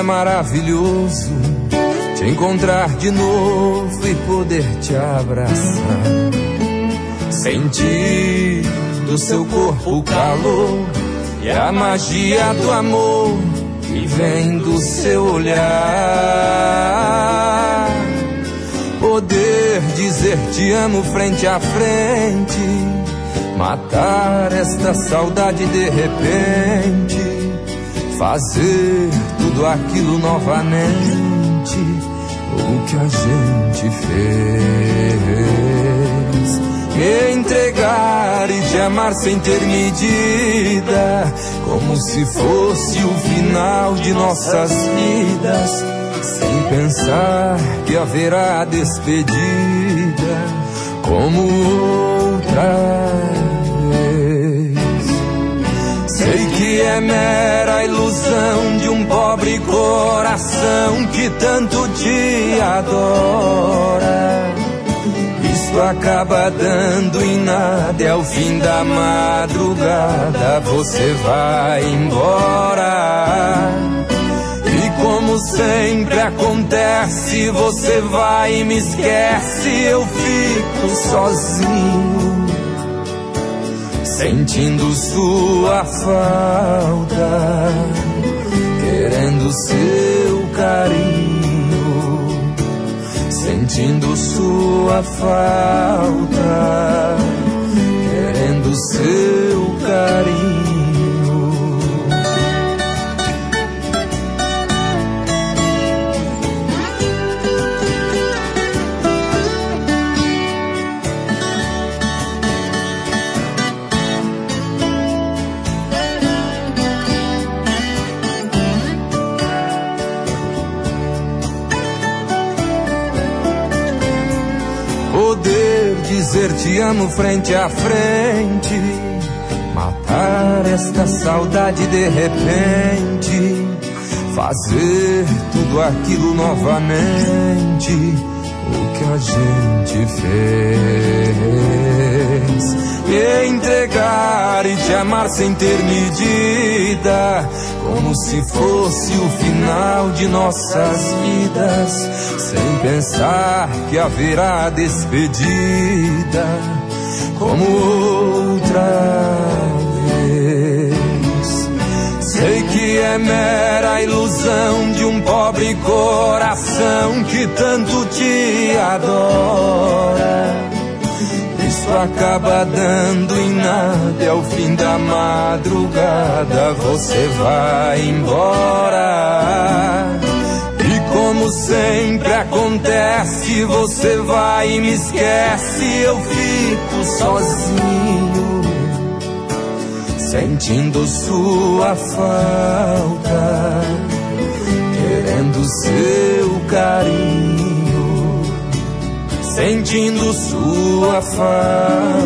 maravilhoso te encontrar de novo e poder te abraçar, sentir do seu corpo o calor e a magia do amor que vem do seu olhar. Poder dizer te amo frente a frente, matar esta saudade de repente, fazer tudo aquilo novamente, o que a gente fez. Me entregar e te amar sem ter medida, como se fosse o final de nossas vidas, sem pensar que haverá despedida, como outra vez. Sei que é mera ilusão de um pobre coração que tanto te adora. Isto acaba dando em nada e ao fim da madrugada você vai embora. E como sempre acontece, você vai e me esquece, eu fico sozinho, sentindo sua falta, querendo seu carinho, sentindo sua falta, querendo seu carinho. Poder dizer te amo frente a frente, matar esta saudade de repente, fazer tudo aquilo novamente, o que a gente fez. Me entregar e te amar sem ter medida, como se fosse o final de nossas vidas, sem pensar que haverá despedida, como outra vez. Sei que é mera ilusão de um pobre coração que tanto te adora. Isto acaba dando em nada e ao fim da madrugada você vai embora. E como sempre acontece, você vai e me esquece, eu fico sozinho, sentindo sua falta, querendo seu carinho, sentindo sua falta,